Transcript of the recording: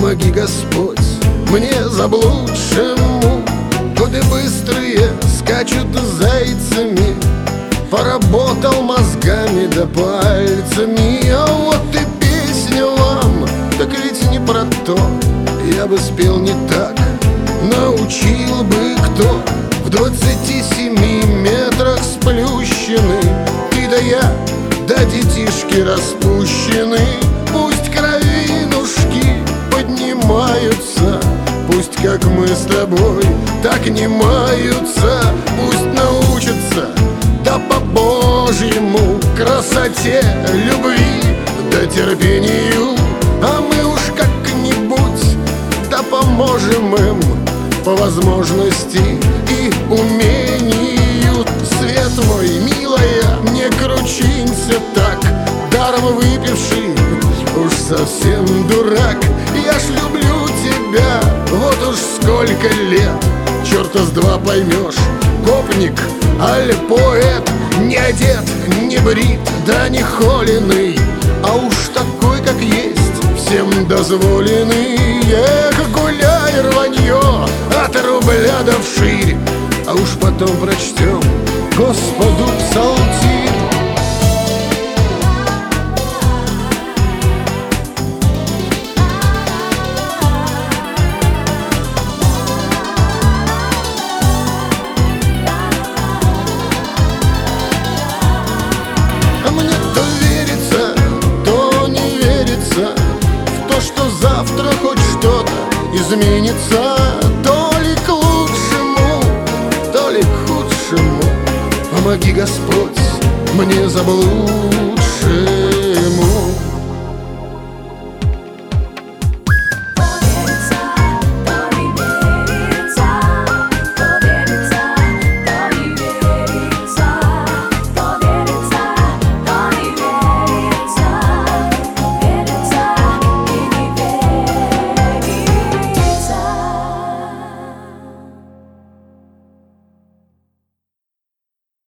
помоги, Господь, мне заблудшему. Годы быстрые скачут зайцами, поработал мозгами да пальцами. А вот и песня вам, так ведь не про то. Я бы спел не так, научил бы кто. В 27 метрах сплющены ты да я, да детишки распущены. Пусть кровинушки поднимаются, пусть как мы с тобой так не маются. Пусть научатся, да по-божьему, красоте, любви, да терпению. А мы уж как-нибудь да поможем им по возможности и умению. Свет мой, милая, не кручинься так, даром выпивший уж совсем дурак. Я ж люблю тебя, вот уж сколько лет, черта с два поймешь, гопник, аль поэт. Не одет, не брит, да не холеный, а уж такой, как есть, всем дозволенный. Эх, гуляй, рванье, от рубля до вширь, а уж потом прочтем Господу псалтирь. Мне то верится, то не верится в то, что завтра хоть что-то изменится. То ли к лучшему, то ли к худшему. Помоги, Господь, мне заблудшему.